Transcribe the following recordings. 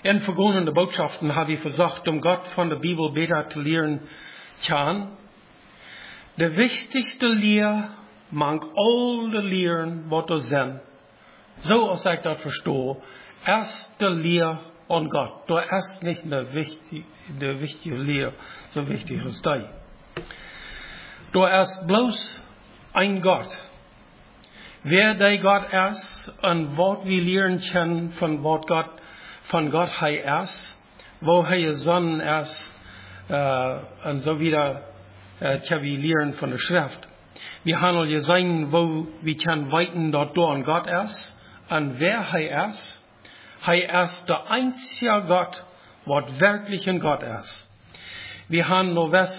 In vergangenen Botschaften habe ich versucht, Gott von der Bibel besser zu lernen. Der wichtigste Lehr mag alle Lehren, was du sind. So als ich das verstehe, erste Lehr an Gott. Du ist nicht der wichtige Lehr, so wichtig als die. Du ist bloß ein Gott. Wer der Gott ist und was wir lernen können von Gott er ist, wo er Sohn ist und so wieder, können wir lernen von der Schrift. Wir haben ja gesehen, wo wir können weiten, dort du an Gott ist und wer er ist. Er ist der einzige Gott, was wirklich ein Gott ist. Wir haben noch was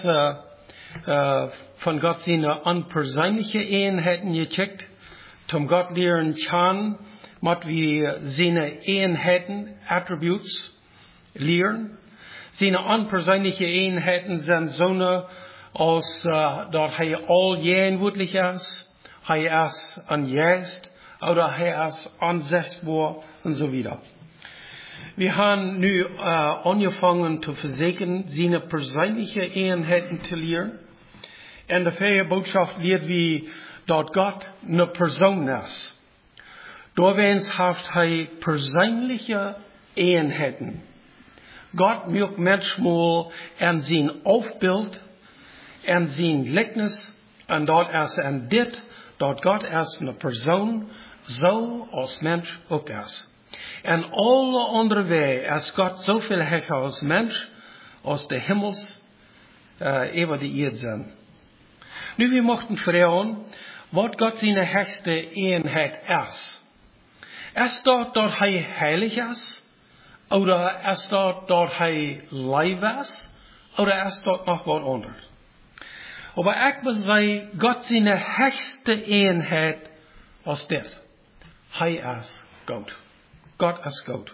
von Gott seine unpersönliche Einheiten gecheckt, zum Gott lernen kann, was wir seine Einheiten, Attributes lernen. Seine unpersönliche Einheiten sind so als dort er allgegenwärtig ist, er ist ein Geist oder er ist ansichtbar und so wieder. Wir haben nun angefangen zu versuchen, seine persönliche Einheiten zu lernen. In der Ferienbotschaft wird wie dort Gott eine Person ist. Dort hat er persönliche Einheiten. Gott mögt manchmal an sein Aufbild, an sein Likeness, und dort ist ein Dit, dort Gott ist eine Person, so als Mensch auch ist. En alle andere Wege ist Gott so viel höher als Mensch, als der Himmels über die Erde sind. Nu, wir möchten fragen, was Gott seine höchste Einheit ist. Ist dort er heilig ist? Oder ist dort er Leib ist? Oder ist dort noch was anderes? Aber ich will sagen, Gott seine höchste Einheit als das. Er ist Gott. Gott ist Gott.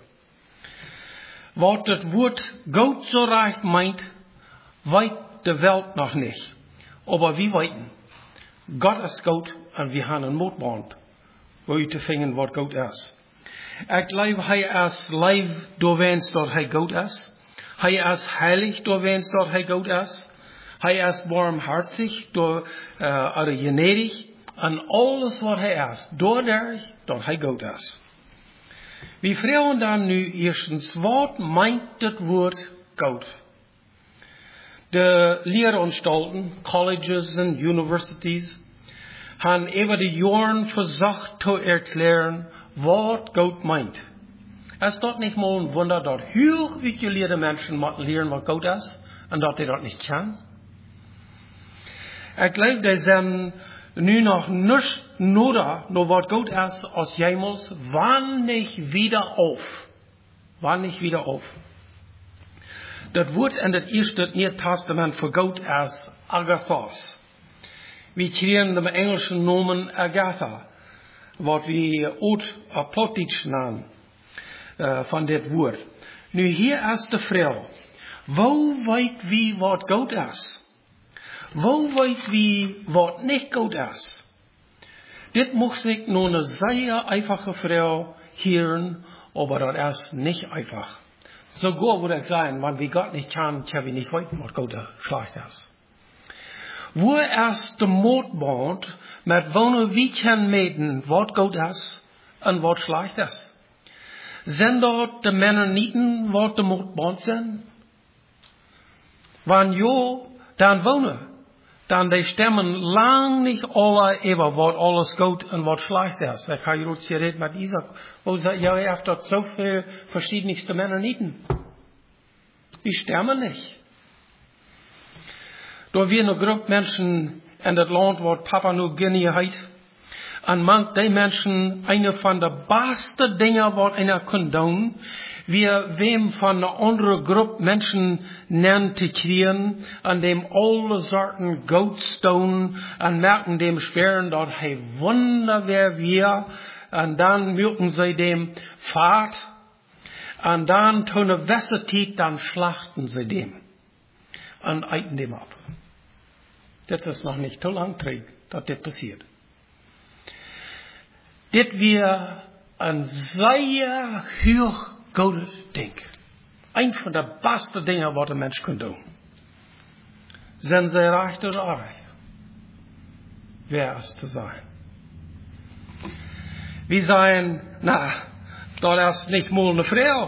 Was das Wort Gott so recht meint, weiß die Welt noch nicht. Aber wir wissen, Gott ist Gott und wir haben ein Motband, wo wir zu finden, was Gott ist. Ich glaube, er ist Leib, du wennst dort er Gott ist. Er ist heilig, du wennst dort er Gott ist. Er ist barmherzig, oder gnädig. Und alles, was er ist, dadurch, dort er Gott ist. Wir fragen dann nu erstens, was meint das Wort Gott? De Lehranstalten, Colleges und Universities, haben über die Jahren versucht zu erklären, was Gott meint. Es ist dort nicht mal ein Wunder, dass hochgelehrte Menschen lernen, was Gott ist, und dass die das nicht können. Ich glaube, die sind nu noch nicht nur was Gott ist, als jemals, wann nicht wieder auf. Wann nicht wieder auf. Das Wort in das erste Neue Testament für Gott ist Agathos. Wir kriegen den englischen Namen Agatha, was wir Apotitsch nennen, von dem Wort. Nu, hier ist die Frage, wo weiß wir, was Gott ist? Wo weiß wir, was nicht Gott ist? Dit muss ich nur eine sehr einfache Frage hören, aber das ist nicht einfach. Sogar würde ich sagen, wenn wir Gott nicht kennen, können wir nicht wissen, was Gott schlecht ist. Wo ist der Motband, mit wonen wir können meten, was Gott ist und was schlecht ist? Sind dort die Mennoniten, was der Motband sind? Wenn ja, dann wohnen. Dann die stemmen lang nicht alle über, was alles gut und was schlecht ist. Ich habe jetzt geredet mit Isaac, wo sagt, ja, ihr habt dort so viele verschiedenste Mennoniten. Die stemmen nicht. Da wir eine Gruppe Menschen in das Land, wo Papua Neuguinea heißt, und manch die Menschen eine von der besten Dinge, was einer kann tun, wir wem von einer anderen Gruppe Menschen nennen zu kriegen, an dem alle Sorten Goldstone, und merken dem Sperren dort, hey, Wunder wer wir, und dann mögen sie dem Fahrt, und dann zu einer Wässertit, dann schlachten sie dem, und eiten dem ab. Das ist noch nicht so lang drin, dass das passiert. Das wir ein sehr hoch Gottes Ding. Een van de beste dingen wat een mens kan doen. Zijn zij recht oder onrecht? Wer ist zu sein? Wir sagen, das ist nicht mal eine Frau.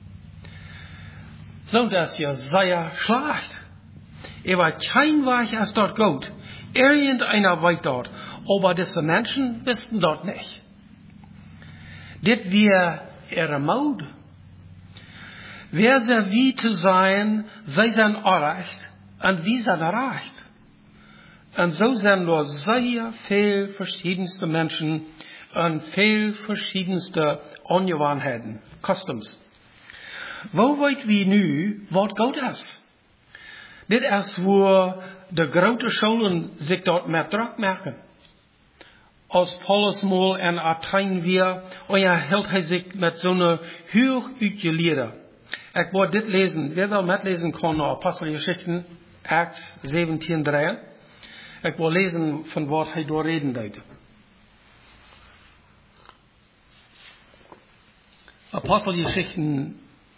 So, das ist ja sehr schlecht. Aber kein Weg ist dort gut. Irgendeiner weiß dort. Aber diese Menschen wissen dort nicht. Das wäre ihre Mode. Wer sie wie zu sein, sei sein Unrecht und wie sein Recht. Und so sind nur sehr viel verschiedenste Menschen und viel verschiedenste Ungewohnheiten, Customs. Wo weit wir nu, wat gut ist? Dit ist, wo die grote Schulen sich dort mehr Druck machen. Als Paulus mal in Athen wir, hält er sich mit so einer hoch uitgeleerde. Ich wollte dit lesen, wer will mitlesen kann, Apostelgeschichten, Acts 17:3. Ich will lesen, von was er dort reden deed. Apostelgeschichten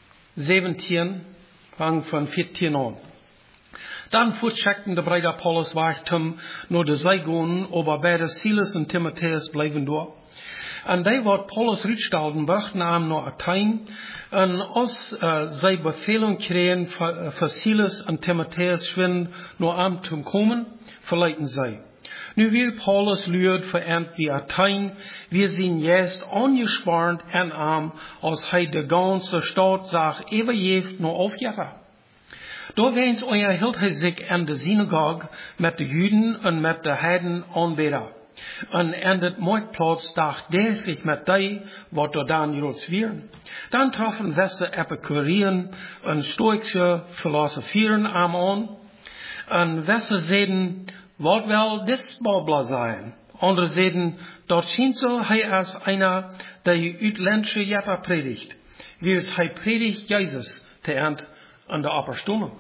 17, fang von 14 an. Dann fortsetzten de Brüder Paulus Weichtum nur de Seigonen, aber beide Silas und Timotheus bleiben dort. Und die wat Paulus Rütstalden brachten am nach Athen, und als sie Befehlung kriegen für Silas und Timotheus schwind nur am zum kommen, verleiten sie. Nu will Paulus lürt verend wie Athen, wir sind jetzt angespannt en arm, als hij de ganze Stadt sagt, ever jeft nur aufjagen. Da wens hield hij zich in de Synagoge met de Juden en met de Heiden aanbidden. En in het marktplaats dagdagelijks met die, wat er dan Jods wieren. Dan troffen wesse Epikureën en Stoïsche Philosopheren aan. En wesse zeiden, wat wel dit Babel zijn. Andere zeiden, dat schijnt zo, hij is einer, die uitländische Jetta predigt. Wie es hij predigt Jezus te eind an der Apostelung.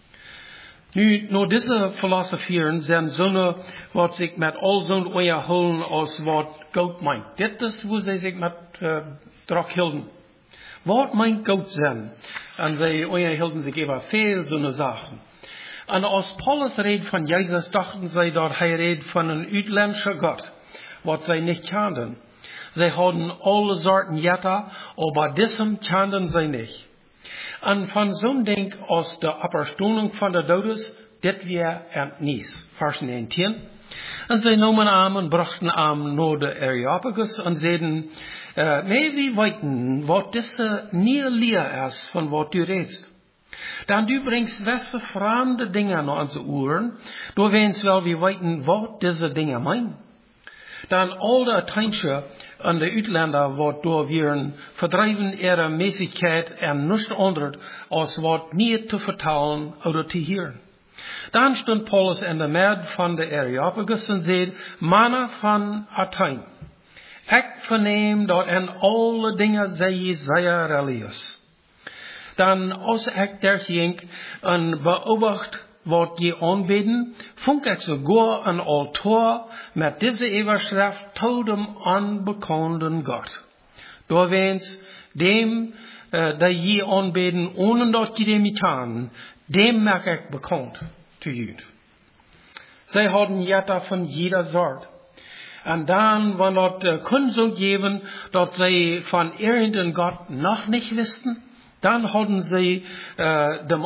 Nu, nur diese Philosophieren sind so, was sich mit all so holen, als was Gott meint. Das ist, wo sie sich mit drauf hielten. Was meint Gott sein? Und sie hielten sich über viel so Sachen. Und als Paulus redet von Jesus, dachten sie dort, er redet von einem uitländischen Gott, was sie nicht kannten. Sie hatten alle Sorten Jetta, aber diesem kannten sie nicht. Und von so einem Ding aus der Apostelung von der Todes, das wir entnies. Vers 19. Und sie nahmen an und brachten an nur der Areopagus und sagten, wir weiten, was diese nie leer ist, von was du redest. Dann du bringst wesse fremde Dinge an unsere Ohren, du weinst wel, wir weiten, was diese Dinge meinen. Dann all de Ateinsche und de Uitländer, wat door wieren, verdrijven ihre Mäßigkeit en nichts anderes, als wat niet te vertalen oder te hören. Dann stond Paulus in der Mitte von der Areopagus und sagt, Männer von Athen, ich vernehm dort in alle Dinge sei sehr religiös. Dann als ich der ging und beobacht, wat je aanbidden, vond ik sogar een altaar met deze Überschrift tot dem unbekannten Gott. Door wens dem, dat je aanbidden, ohne dat je dem getan, dem maak ik bekend zu Jud. Zij hadden jetta van jeder soort. En dan, wanneer dat kon zo geven, dat zij van irgendein Gott noch nicht wisten, dann hadden zij dem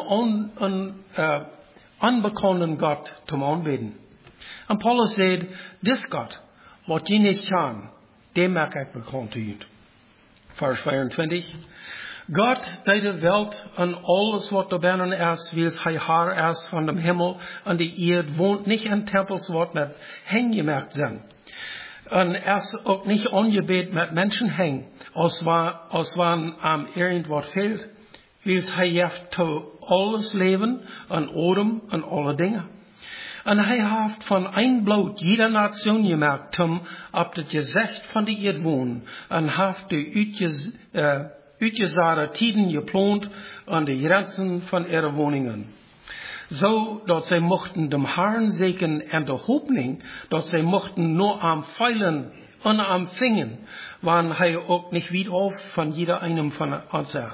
unbekannten Gott zum Anbeten. Und Paulus sagt, das Gott, was je nicht kann, dem mag ich bekannt zu Jud. Vers 22. Gott, der die Welt und alles, was da binnen ist, wie es Herr ist von dem Himmel und die Erde, wohnt nicht in Tempels, was mit Hängen gemacht sind. Und er ist auch nicht angebet mit Menschen hängen, als wann am irgendwas fehlt. Wie es heeft zu alles Leben und Odem und alle Dinge. Und hat von ein Blut jeder Nation gemerkt, ab das Gesicht von der Erde wohnen, und hat die uitgezaade Tiden geplant an die Grenzen von ihren Wohnungen. So, dass sie mochten dem Herrn segen in der Hoffnung, dass sie mochten nur am Pfeilen und am Fingen, wann auch nicht wieder auf von jeder einem von uns ist.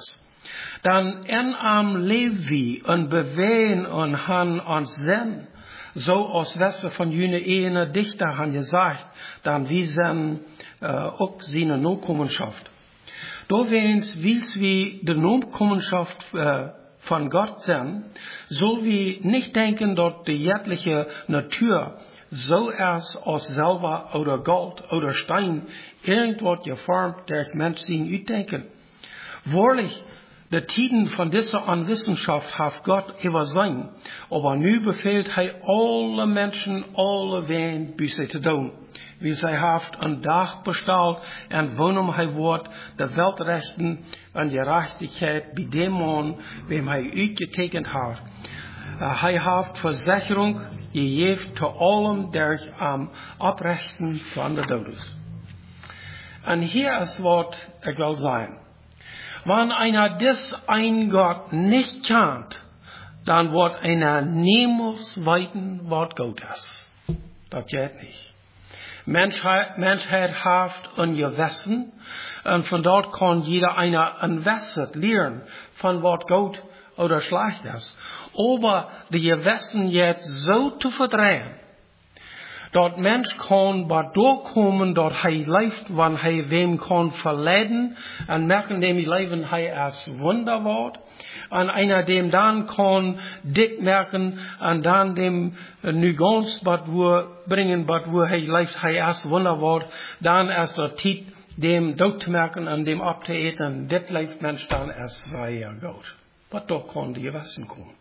Dan en am Levi en beween en han ons zen. Zo als Wesse van jene ene dichter han gesagt, dan wie zijn ook zijn Nakommenschaft. Doorweens wils wie de Nakommenschaft von Gott zijn, so wie nicht denken dat de jettliche Natur so erst aus Silber oder Gold oder Stein irgendwas geformt der Mensch sin uitdenken. Wahrlich, de Tiden von dieser Anwissenschaft hat Gott übersehen, aber nu befehlt hij alle Menschen alle ween Buße te doen. Wie zij haft een dag besteld en woonum hij wordt de Weltrechten en Gerechtigkeit bij dem man, wem hij uitgetekend heeft. Hij heeft Versicherung gegeven te allen der am Abrechten van de Todes. En hier is wat ik wil zeggen. Wenn einer des ein Gott nicht kennt, dann wird einer niemals weiten, was Gott ist. Das geht nicht. Menschheit hat ein Gewissen, und von dort kann jeder einer ein Wissen lernen, von was Gott oder schlecht ist. Aber die Gewissen jetzt so zu verdrehen, dat Mensch kann bei durchkommen, dat hij leeft, wann hij wem kann verleiden, und merken dem Leben hij als Wunderwort, und einer dem dann kann dick merken, und dann dem nu ganz bat wo bringen, bat wo hij leeft, hij als Wunderwort, dann erst der Tiet dem dood te merken, und dem ab te eten, dit leeft Mensch dann als sehr gut. Wat doch kann die Gewissen kommen.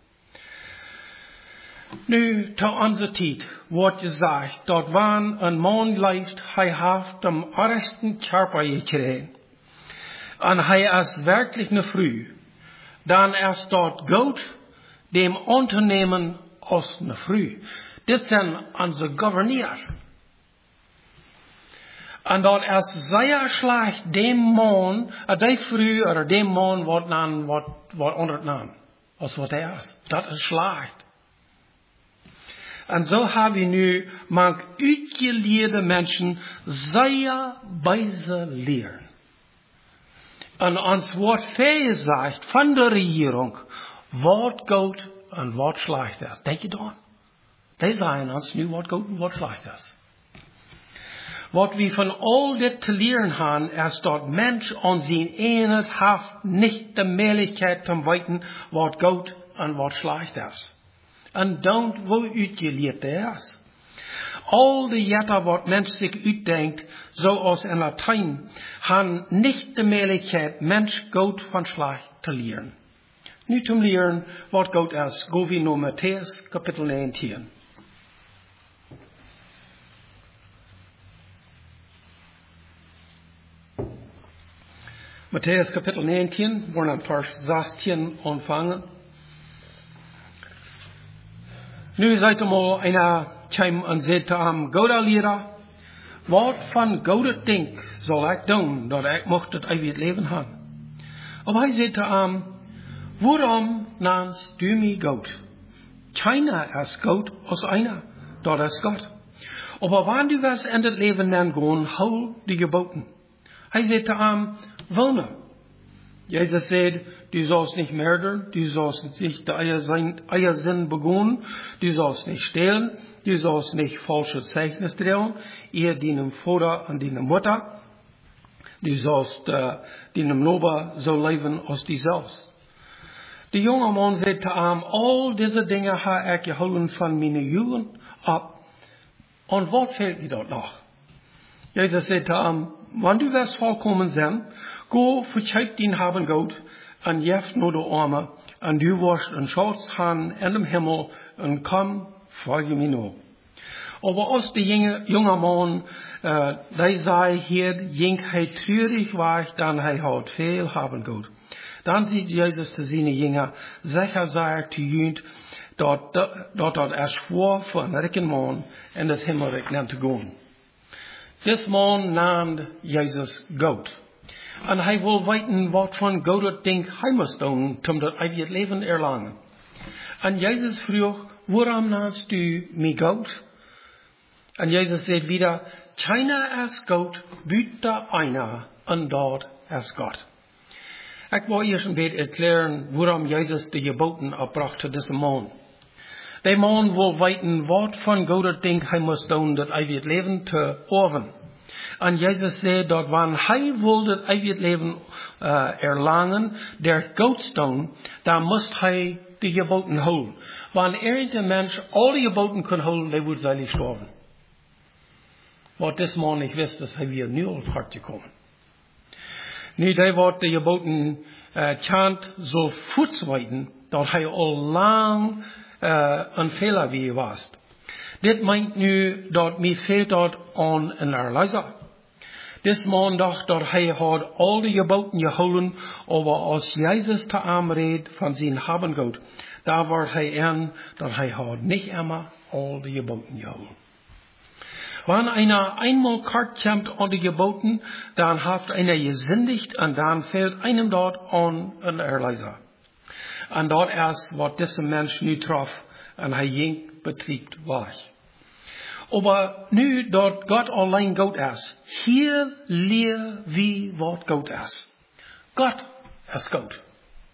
Nu, te onze tijd wordt gezegd dat wanneer een man leeft, hij heeft de ergsten Körper gekregen. En hij is werkelijk een vrouw. Dan is dat goed dem Unternehmen als een vrouw. Dit zijn onze gouverneurs. En dat is zeer slecht dem man, die vrouw of dem man wordt ondernamen. Als wat hij is. Dat is slecht. En zo hebben we nu manch uitgeleerde mensen zeer weise leren. En ons wordt gezegd van de regering wat goed en wat slecht is. Denk je dan? Die zeggen ons nu wat goed en wat slecht is. Wat we van al dit te leren hebben, is dat mens aan zijn eenheid heeft niet de mogelijkheid te weten wat goed en wat slecht is. En dan wo uitgeleerd is. Al die jetter wat mens zich uitdenkt, zoals in Latijn, han niet de mogelijkheid mens goed van slecht te leren. Nu zum leren wat goed is, go we naar Matthäus kapitel 19. Matthäus kapitel 19, wir wollen Vers 16 anfangen. Nu seid ihr mal einer Keim und seht am Gouda-Lehrer, wat van Gouda denk soll ich doen, dat ich mocht het eeuwig Leben haben. Aber hij seht warum nannst du mich Gott? Keiner ist Gott als einer, dat ist Gott. Aber wann du was in das Leben nennen gehen, hol die Geboten. Hij seht wohnen. Jesus sagt, du sollst nicht mördern, du sollst nicht Eiersinn begehen, du sollst nicht stehlen, du sollst nicht falsche Zeugnis drehen, ihr deinem Vater und deiner Mutter, du sollst deinem Lober so leben als du selbst. Der junge Mann sagt all diese Dinge habe ich gehalten von meiner Jugend ab. Und was fehlt dir dort noch? Jesus sagt wenn du wirst vollkommen sein, go, verzeih den haben Gott, und jeft nur die Arme, und du wirst ein Schatz haben in dem Himmel, und komm, folge mir nur. Aber als der junge Mann, der sei hier, jink hij treurig war, dann hij hat viel haben Gott. Dann sieht Jesus zu seinen Jünger, sicher sei er zu jünd, dort er schwor für einen reichen Mann in das Himmelreich zu gehen. This man named Jesus Gott. En hij wil weten wat van Gott het ding hij moest doen, om dat eeuwig leven erlangen. En Jezus vroeg, waarom nannst du mich Gott? En Jezus zei wieder, keiner ist Gott, buiten einer, en dat ist Gott. Ik wil eerst een beetje erklären, waarom Jezus de geboten opbrachte deze man. De man wil weten, wat van God denkt hij moest doen, dat hij het leven te oven. En Jezus zei dat wanneer hij wilde het eeuwig leven erlangen, der Gods doen, dan moest hij de geboten houden. Wanneer een mens al die geboten kan houden, dan wordt hij sterven. Wat deze man niet wist, dat hij weer nu op het hart gekomen. Nu, hij wordt de geboten chant zo voetswijten, dat hij al lang een fehler wie was. Dit meint nu dat mij fehlt dat aan een erleiser. Dit man dacht dat hij had al die geboten gehouden, aber als Jezus te aanreed van zijn habengoed, daar wordt hij aan dat hij had niet immer al die geboten gehouden. Wanneer einer einmal kart komt aan de geboten, dan heeft einer gesündigt en dan fehlt einem dort aan een erleiser. En dat is wat deze mens nu trof en hij ging betriebt was. Aber nu dat Gott allein goed is, hier leer wie wat goed is. God is goed.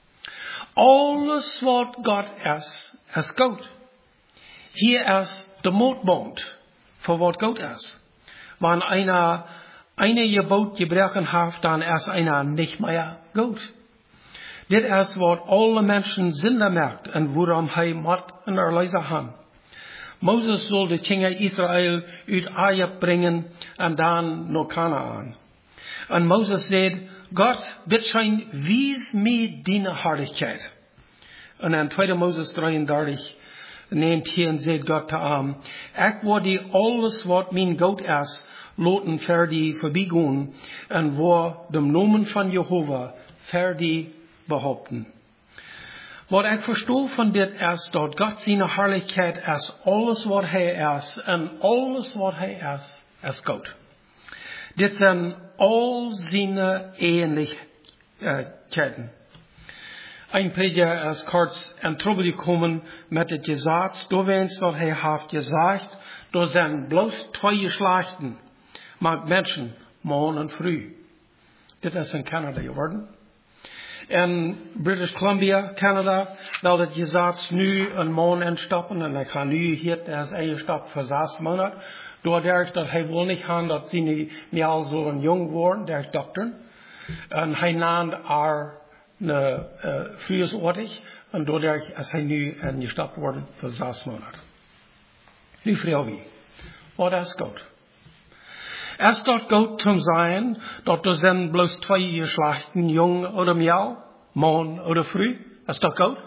Alles wat God is goed. Hier is de moordbond voor wat goed is. Wanneer eine gebod gebrochen heeft, dan is einer niet meer goed. Dit is wat alle mensen zinder merkt en waarom hij moet een erleiser gaan. Moses soll de kinderen Israël uit Egypte brengen en dan naar Kanaan. En Moses zei, God, dit zijn wies mij die hartigheid. En in 2 Moses 33, 19 zegt God te hem, ik wil die alles wat mijn goed is, laten verder voorbijgaan en wil de namen van Jehovah verder behaupten. Wat ik verstoor van dit is dat God zijn heerlijkheid is alles wat hij is en alles wat hij is goed. Dit zijn al zijn ähnlichkeiten. Een prediger is kort in trouble gekomen met het gezag, doorwens dat hij heeft gezegd, door zijn bloos 2 geslachten maakt mensen man en vrouw. Dit is in Canada geworden. In British Columbia, Canada, wel het gezegd nu een man instappen en ik ga nu hier als eigen stap voor 6 maanden. Doordat dat hij wil niet gaan dat ze niet meer zo jong worden, der dokter. En hij naamde haar vroegersortig en doordat is hij nu ingestapt worden voor 6 maanden. Nu vraag wie, wat is goed? Is dat goed te zijn dat er zijn bloos 2 geslachten, jong of miauw, man of vrouw? Is dat goed?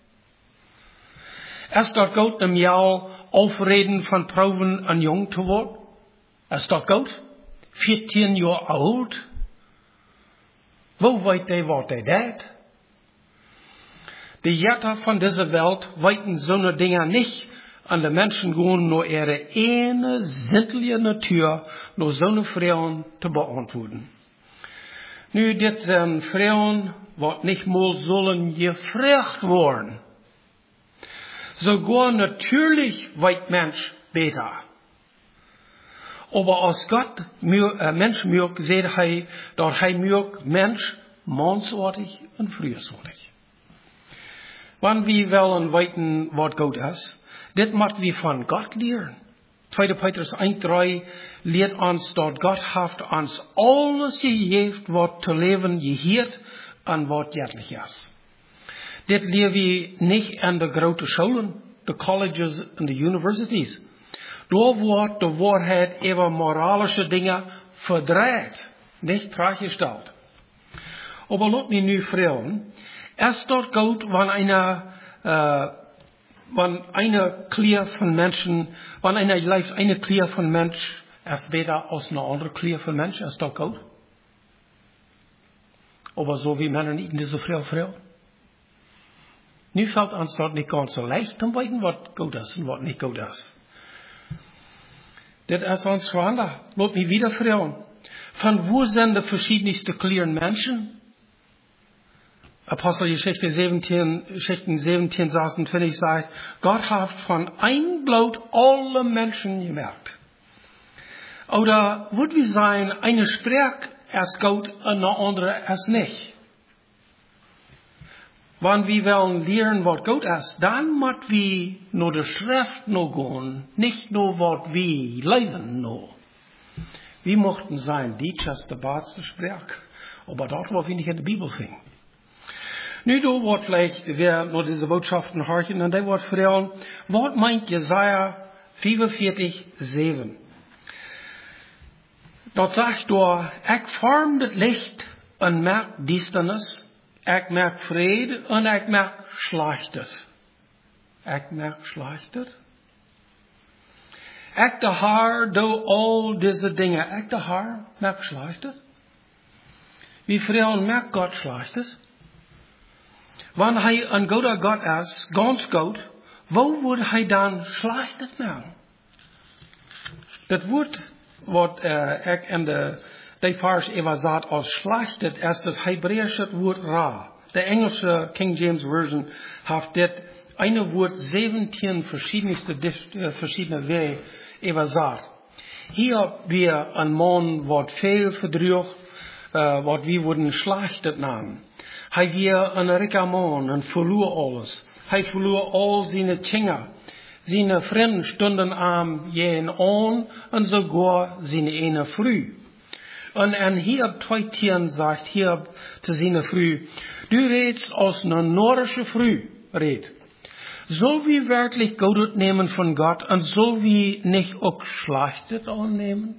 Is dat goed om jou overreden van proeven en jong te worden? Is dat goed? 14 jaar oud? Hoe weet hij wat hij deed? De jetten van deze wereld weten zo'n dingen niet. En de mensen gaan naar ihre ene zindelijke natuur, naar zo'n vrouwen te beantwoorden. Nu, dit zijn vrouwen wat niet meer zullen gevraagd worden. Sogar natuurlijk weet mens beter. Aber als Gott mens maakt, zegt hij dat hij maakt mens manswaardig en vrouwswaardig. Wanneer we wel weten wat goed is, dit moet we van God leren. 2 Petrus 1:3 leert ons dat God heeft ons alles gegeven wat te leven geheert en wat jettelijk is. Dit leren we niet in de grote scholen, de colleges en de universities. Daar wordt de waarheid over moralische dingen verdraaid, niet terechtgesteld. Maar laat me nu vragen, is dat goed wanneer eine Kleur von Menschen, wann einer leeft eine Kleur von Mensch ist besser als eine andere Kleur von Mensch, ist das gut? Aber so wie Männer nicht diese Frau. Nu fällt uns dort nicht ganz so leicht, um weten was gut ist und was nicht gut ist. Das ist uns schwander. Lass mich wieder fragen. Von wo sind die verschiedensten Kleuren Menschen? Apostelgeschichte 17, 26 sagt, Gott hat von ein Blut alle Menschen gemerkt. Oder würde wir sagen, eine Sprech ist gut und eine andere ist nicht. Wann wir wollen lernen, was gut ist, dann muss wir nur die Schrift noch gehen, nicht nur was wir leben noch. Wir mochten sein, die ist der beste Sprech, aber dort, wo wir nicht in der Bibel finden. Nu, du wird vielleicht, wer nur diese Botschaften horchen, und der wird fragen, was meint Jesaja 45,7? Dort sagt er, ich form das Licht und merk Düsternis, ich merk Friede und ich merk Schlechtes. Ich merk Schlechtes. Ich der Herr, do all diese Dinge. Ich der Herr, merk Schlechtes. Wie Frauen merkt Gott Schlechtes. Wenn er ein guter Gott ist, ganz gut, wo würde er dann Schlechtes merken? Das Wort, was ich in der Vers übersetzt als Schlechtes, ist das hebräische Wort Ra. Der englische King James Version hat das eine Wort 17 verschiedene Wege übersetzt. Hier haben wir ein Mann, was viel verdrückt, was wir würden Schlechtes nennen. Hij weer een rijke man en verloor alles. Hij verloor al zijn Kinder. Zijn vrienden stonden aan jen aan en sogar zijn ene Früh. En hier 2 Tieren sagt, hier zu seiner Früh, du redest aus einer nordische Früh, red. So wie wirklich Gott nehmen von Gott und so wie nicht auch Schlechtes annehmen?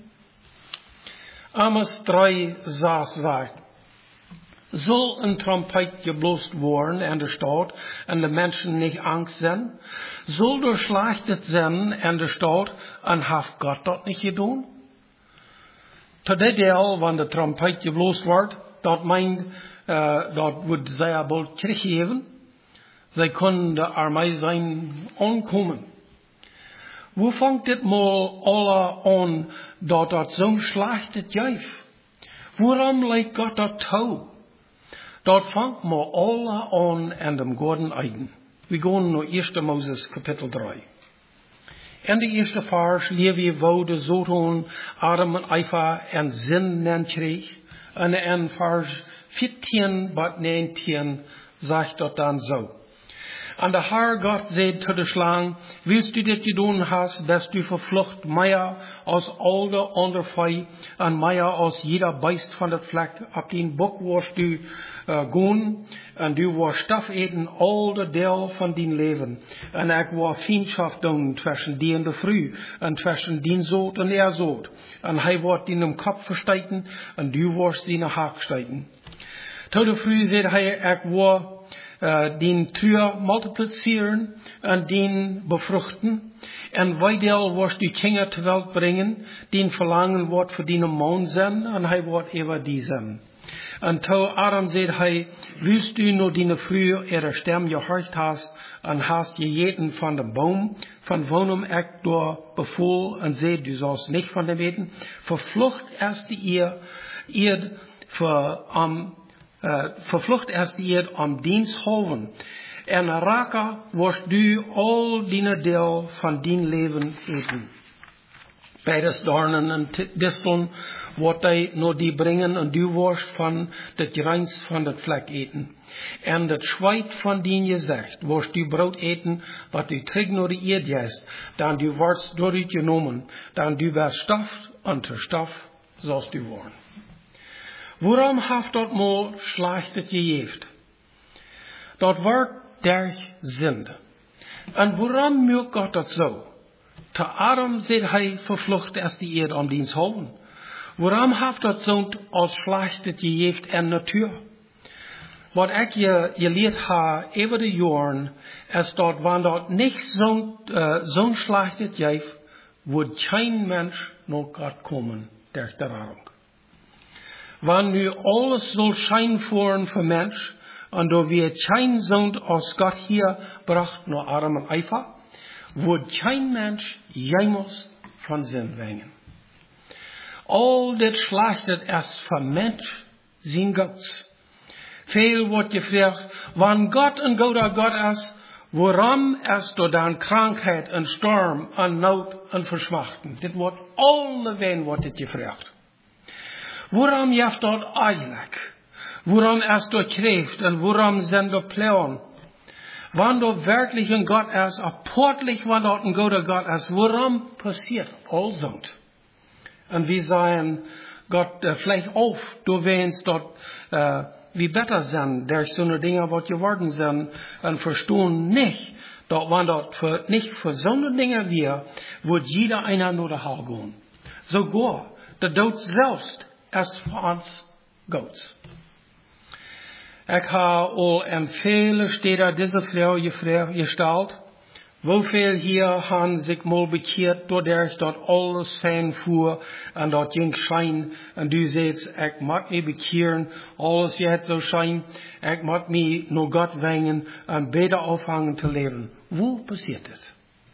Amos 3 sagt, soll ein Trompet geblost worden in der Stadt und die Menschen nicht Angst sein? Soll der Schlechtes sein in der Stadt und hat Gott das nicht getan? Zu der Teil, wenn der Trompet geblost wird, das meint, dort wird sehr bald Krieg geben. Sie können der Armee sein ankommen. Wo fängt das mal alle an, dass das so Schlechtes gibt? Warum lädt Gott das zu? Dort fängt mal alle an in dem Garten Eden. Wir gehen nach 1. Moses Kapitel 3. In der ersten Vers lesen wir, wo der Sodom, Adam und Eva einen Sinn nennt krieg. Und in Vers 14 bis 19 sagt dort dann so. Und der Herr Gott sagt zu der Schlange, willst du das getan hast, dass du verflucht mehr aus all der anderen Vieh und mehr aus jeder Beist von der Fleck, ab den Bock wirst du gehen, und du wirst Stoff eten, all der Teil von dein Leben. Und ich war Feindschaft tun zwischen dir und der Früh, und zwischen den Sohn und er Sohn. Und er wird in den Kopf versteiten, und du wirst seine Hack steiten. Zu der Früh sagt er, ich war den Tür multiplizieren und den befruchten. Und weiter wirst du Kinder zur Welt bringen, den verlangen wird für den Mann sein, und er wird über die sein. Und zu Adam sagt er, willst du nur deine Frühe ihre Stämme gehorcht hast, und hast gejeten von dem Baum, von wonem ich dort befohl, und seht, du sollst nicht von dem eten, verflucht erst die Erde verflucht erst ihr am Dienst holen. En raka wirst du all deine Deel von dein Leben eten. Bei des Dornen und Disteln wird nur die bringen, und du wirst von das Greins von das Fleck eten. En das Schweit von dein Gesicht wirst du Brot eten, was du trägst nur die Erde ist, dann du wirst durchgenommen, dann du wirst Stoff, und zu Stoff sollst du werden. Warum haft dort mal Schlechtes gejeft? Dort wird durch Sünde. Und warum mögt Gott das so? Zu Adam sagt er, verflucht erst die Erde am Dienst holen. Warum haft dort so als Schlechtes gejeft in der Natur? Was ich gelehrt habe über die Jahren, ist dort, wenn dort nicht so ein Schlechtes gibt, wird kein Mensch noch Gott kommen durch die Rettung. Wenn nu alles soll schein voren für Mensch, und da wir kein Sohn aus Gott hier bracht, nur Adam und Eva, wird kein Mensch jemals von Sinn wegen. All das Schlechtes ist für Mensch sein Gott. Viel wird gefragt, wenn Gott ein guter Gott ist, warum ist da dann Krankheit und Sturm und Not und Verschmachten? Das wird alle wen wird das gefragt. Warum jaft dort eigentlich? Waarom ist du Kraft und waarom sind du Pläne? Wenn du wirklich ein Gott ist, apportlich, wenn du ein guter Gott ist, warum passiert all so? Und wir sagen, Gott, vielleicht auf, du willst dort, wie besser sein, durch so eine Dinge, was geworden sind, und verstehen nicht, dass wenn dort nicht für so eine Dinge wir, wird jeder einer nur der Hall gehen. Sogar der Tod selbst ist für uns Gott. Ich habe all in viele Städte diese Frau gestellt. Wofür hier haben sich mal bekehrt, doordat dort alles fein fuhr und dort ging schein. Und du sagst, ich mag mich bekehren, alles jetzt so schein. Ich mag mich nur Gott wengen und beter auffangen zu leben. Wo passiert das?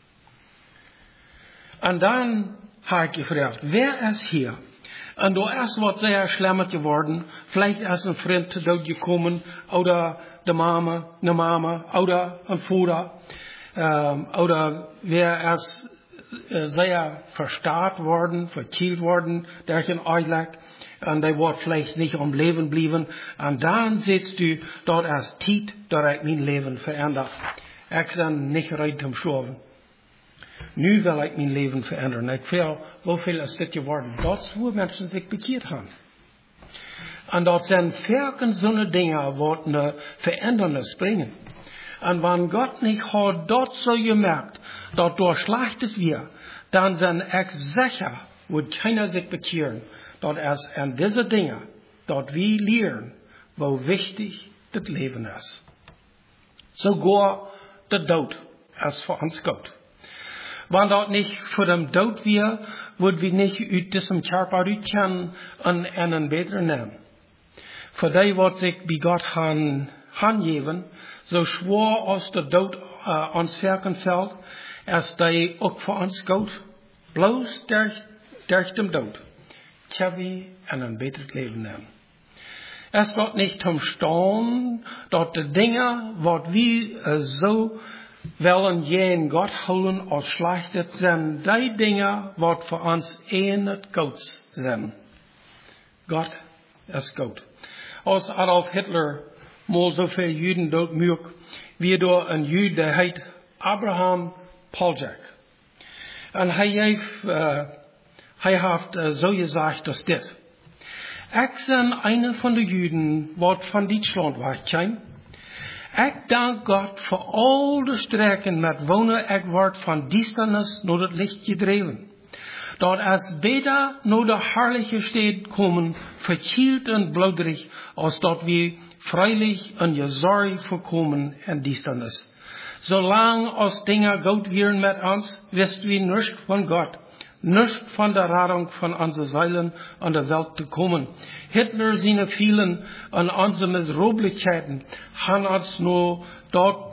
Und dann habe ich gefragt, wer ist hier? Und da ist was sehr schlimmer geworden. Vielleicht ist ein Freund zu Tod gekommen, oder eine Mama, oder ein Vater. Oder wer ist sehr verstarrt worden, verkillt worden durch den Eilag. Und der wird vielleicht nicht am Leben bleiben. Und dann sitzt du, dort ist Zeit, dort ich mein Leben verändert. Ich bin nicht bereit zum Sterben. Nu will ich mein Leben verändern. Ich will, wofür ist das geworden? Dort, wo Menschen sich bekehrt haben. Und dort sind so eine Dinge, die eine Verändernis bringen. Und wenn Gott nicht hat dort so gemerkt, dort durchschlachtet wir, dann sind ich sicher, wird keiner sich bekehren. Dort ist an diese Dinge, dort wir lernen, wo wichtig das Leben ist. Sogar der Tod ist für uns Gott. Wenn dort nicht für den Tod wir, würden wir nicht aus diesem Körper kennen und einen besseren nehmen. Für die, was sich bei Gott hingeben, so schwor aus der Tod uns Werken fällt, ist die auch für uns Gott. Bloß durch den Tod können wir einen besseren Leben nehmen. Es wird nicht zum Staunen, dort die Dinge, was wir so wollen jeden Gott holen als schlechtet sind, die Dinge, was für uns nicht Gott sind. Gott ist Gott. Als Adolf Hitler mal so viel Juden dort mög, wie door een Jude, der heet Abraham Poljak. Und hij heeft so gesagt, dass dit. Ich bin einer von den Juden, wat von Deutschland wegkwam. Ich dank Gott für all die Strecken met wonen ich word van Duisternis naar het Licht gedreven. Dort ist beter nur der herrliche Stadt kommen, verkielt und blauderig, als dort wir freilich und Jesorg vorkommen in Duisternis. Solange als Dinge gut wären mit uns, wisst wir nicht von Gott, nicht von der Rettung von unseren Seilen an der Welt zu kommen. Hitler seine vielen und unsere Missroblichkeiten haben uns nur dort,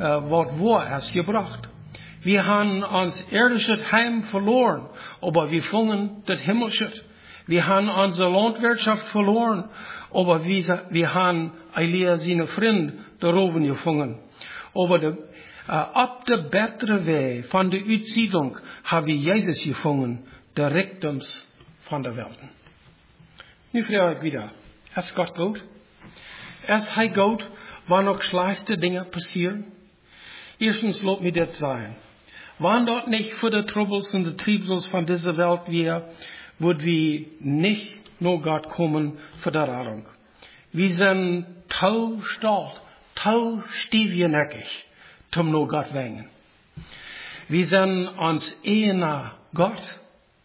wo es gebracht. Wir haben uns irdisches Heim verloren, aber wir fungen das Himmlische. Wir haben unsere Landwirtschaft verloren, aber wir haben Elia seine Freund darover gefangen. Aber ab der bessere Weg von der Aussiedlung haben wir Jesus gefangen, der Richtums von der Welt. Nu frage ich wieder, ist Gott gut? Ist Hij gut, wann auch schlechte Dinge passieren? Erstens lobt mir das sein. Wann dort nicht für die Troubles und die Triebels von dieser Welt wir, würden wir nicht nur Gott kommen für die Rettung. Wir sind tau stolz, tau stiefjeneckig, zum nur Gott wengen. Wir sind uns eher Gott.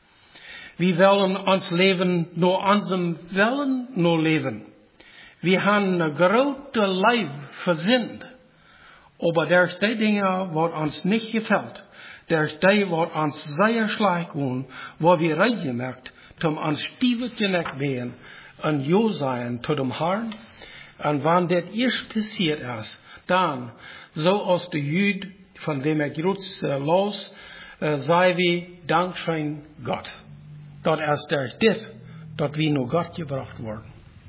Wir wollen uns leben, nur unserem Willen nur leben. Wir haben eine große Leib versinnt. Aber durch die Dinge, was uns nicht gefällt, durch die, was uns sehr schlecht gehen, wo wir reingemerkt, zum uns stiefetje neck wehen und jo sein zu dem Herrn. Und wenn das erst passiert ist, dann, so aus der Jüd, von dem ich jetzt los, sei wie Dankschein Gott. Dort ist durch das, dort wie nur Gott gebracht worden.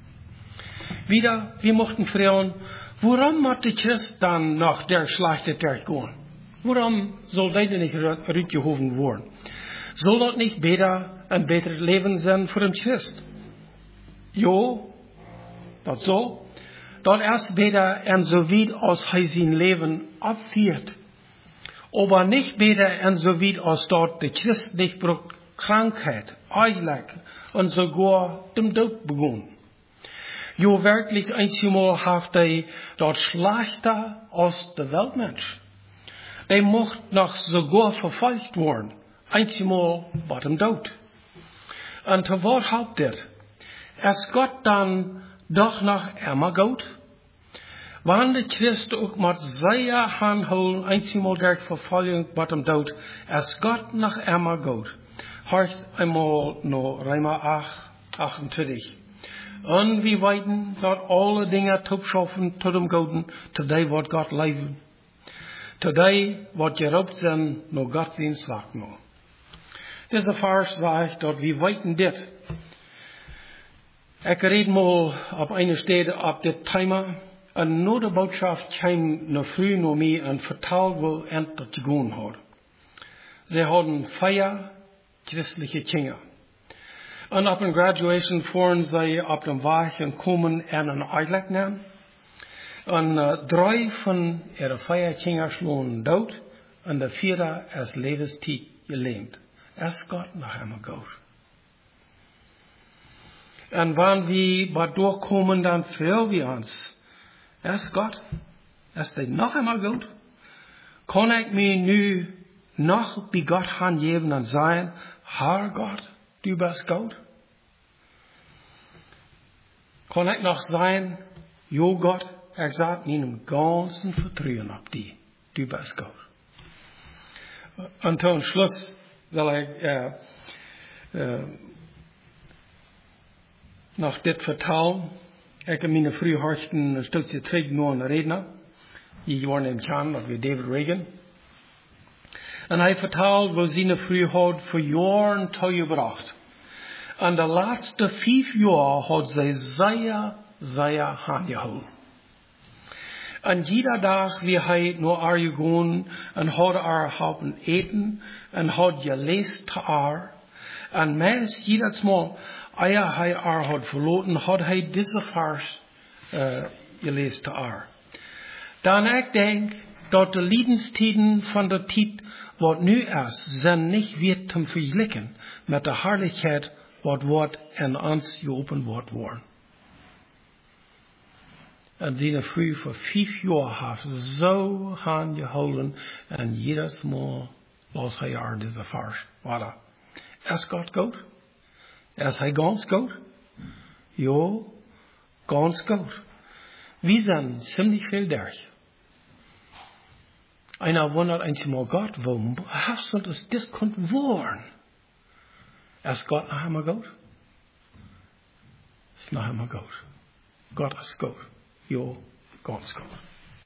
Wieder, wir mochten fragen, warum hat der Christ dann nach der schlechte Tag gehen? Warum soll der nicht rückgehoben worden? Soll das nicht besser ein besseres Leben sein für den Christ? Jo, Dat zo, dat erst beter en so weit als hij zijn leven abführt. Aber nicht beter en so weit als dort de Christ nicht braucht Krankheit, Eichleck und sogar dem Tod begonnen. Jo wirklich einmal haft hij dort schlechter als der Weltmensch. Die mocht noch sogar verfolgt worden, einmal bei dem Tod. Und zu was haupt dit? Ist Gott dann doch noch immer gut? Wann de Christ ook met zijn handholen, einmal der Verfolgung bei dem Tod, ist Gott noch immer gut? Hört einmal noch Römer 8, 28. Und wir weiten, dat alle Dinge toepschaffen tot dem Guten, tot die wat Gott leven. Tot die wat geroopt zijn, nog Gott zijn slag nog. Deze vers sagt, dat wir weiten dit. Ik red mal op eine Stelle op dit Thema. En nur de Botschaft kwam nog früh nog mee en vertaald wo enter te gaan had. Sie hadden 4 christliche Kinder. Und ab der Graduation fuhren sie auf dem Weg und kommen in einen Eichleck nehmen. Und 3 von ihren 4 Kinder schlugen dood. Und der 4. ist lebenstief gelähmt. Ist Gott noch einmal gut. Und wenn wir bei durchkommen, dann fühlen wir uns. Ist Gott? Ist er noch einmal gut? Kann ich mir nu noch bei Gott hingeben und sagen, Herr Gott, du bist gut? Kann ich noch sagen, jo Gott, ich sag meinem ganzen Vertrauen auf dich, du bist gut. Und zum Schluss will ich noch dit vertellen. Ich habe meine früheren ein Stückchen terug nur einen Redner. Die waren im Kern, das war David Reagan. Und er vertelt, wo seine früh hat für Jahren gebracht. Und de laatste 5 Jahre hat sie sehr angehouden. Und jeder Tag, wie er nur gegangen und hat haben eten und hat gelesen zu und meist jedes Mal, eer hij had verloren, had hij deze vers gelezen te Dan ik denk dat de liedenstijden van de tijd wat nu is, zijn niet weer te vergelijken met de heerlijkheid wat wordt in ons geopenbaard worden. En die früh voor 5 jaar heeft zo aangehouden en jedes Mal las hij deze vers. Voilà. Is God goed? Is hij ganz gut? Ja, ganz gut. Wir sind ziemlich viel durch. Einer wundert einmal Gott, warum hast du das konnte worden? Ist Gott noch einmal gut? Ist noch einmal gut. Gott ist gut. Ja, ganz gut.